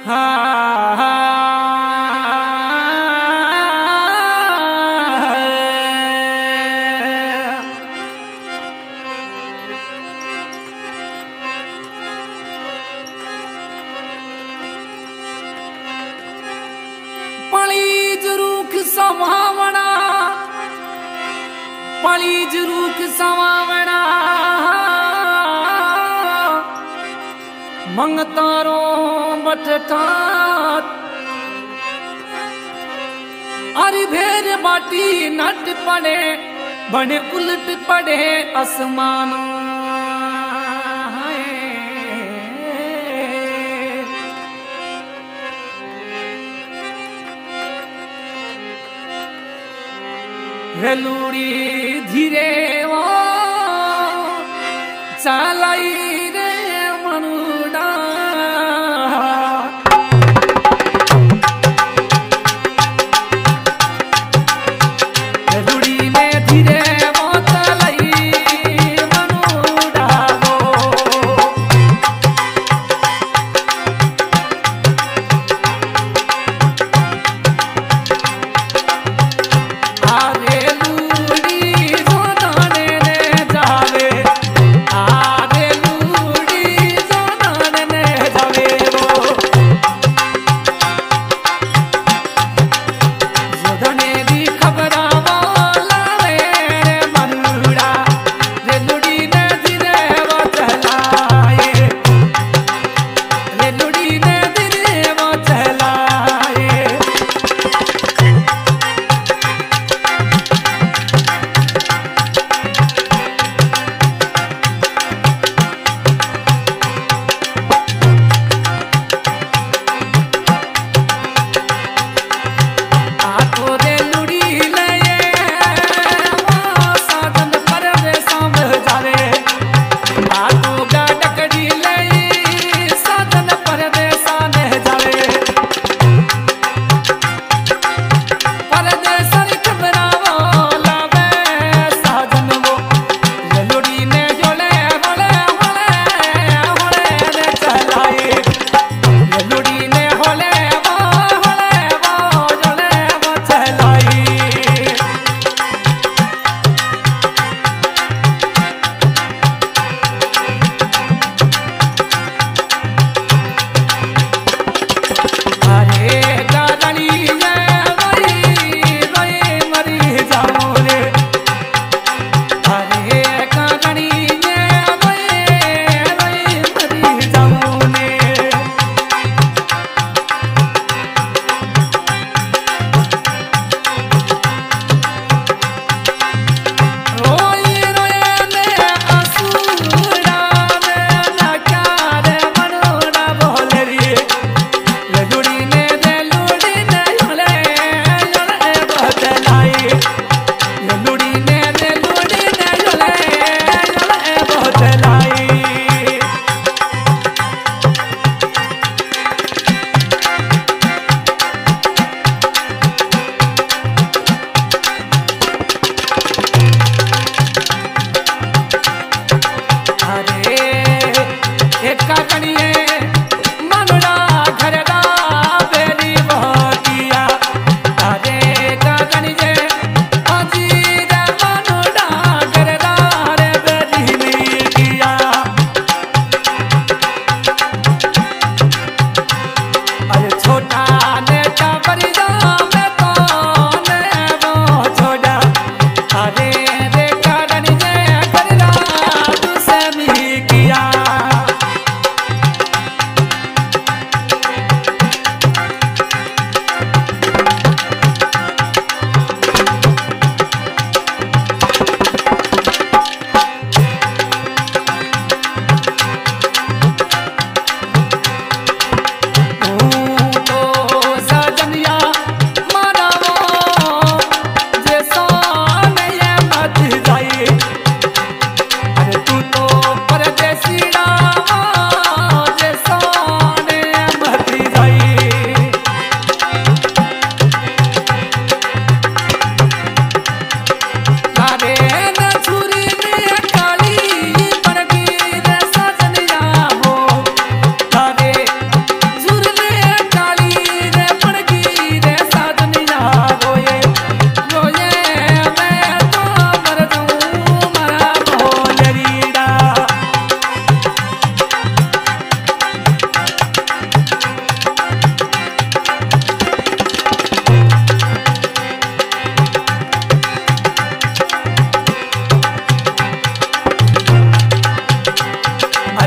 please रूख समावना मंगतारो बटठात अरे भेर बाटी नट पड़े बने उलट पड़े आसमान वेलूड़ी धीरे वो चालाई रे मनुडा वेलूड़ी में धीरे वो चालाई मनुडा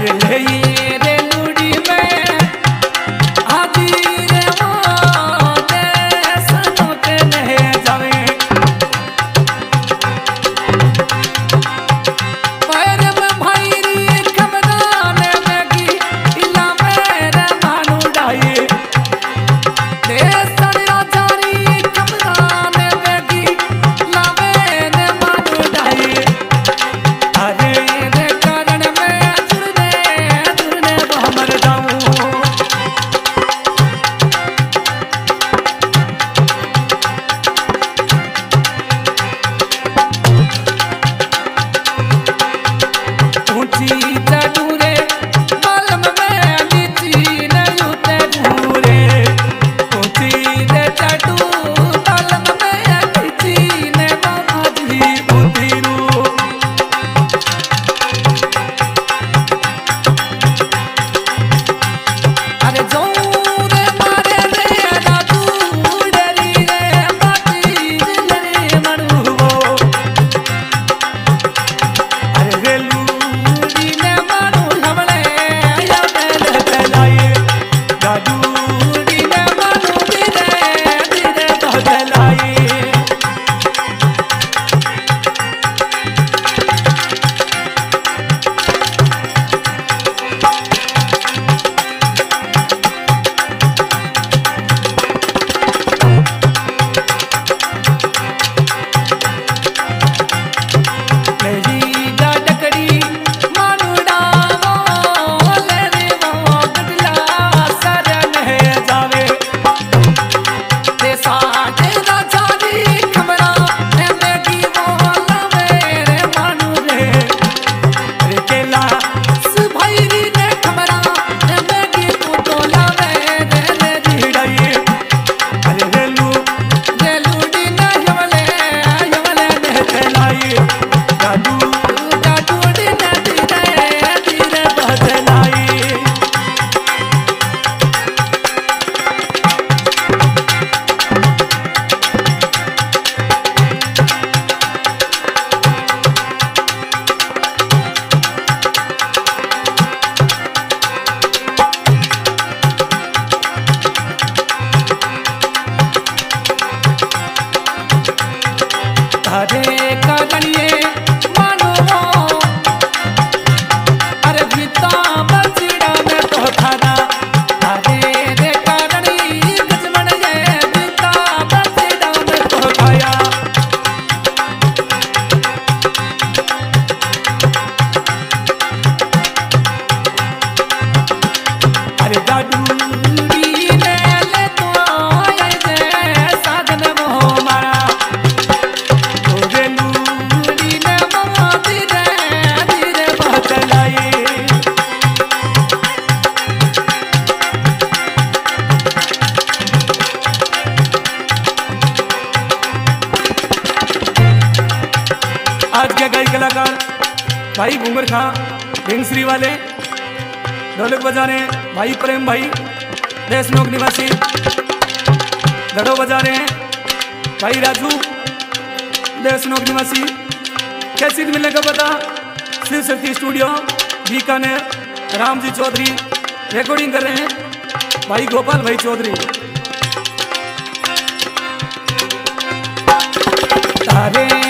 अरे ले रे लूड़ी में आजी रे मोते सनो के नहीं जावे पैर में भाईरी खमदान में की इला मेरे मानू डाई दे सरिया जारी खमदान में की ला मेरे मानू डाई अरे रे कारण में जुरने हमर जाऊं ऊंची चटूरे बालम में नीची न लूटे घूरे ऊंची चटू बालम में नीची न बाजी उतीरू अरे जोरे मारे रे दादू डरी रे बाती रे मनुवो अरे रेलू अरे कागनिए मानो अरे भीता बचड़ा में तो थाना अरे रे कागनी गजमन ये भीता बचड़ा में तो खाया अरे दादू आज के गायक कलाकार भाई घूंगर खां भिंगश्री वाले ढोलक बजा रहे हैं भाई प्रेम भाई देशनोक निवासी घड़ो बजा रहे हैं भाई राजू देशनोक निवासी कैसेट मिलेगा पता शिव शक्ति स्टूडियो बीकानेर रामजी चौधरी रिकॉर्डिंग कर रहे हैं भाई गोपाल भाई चौधरी तारे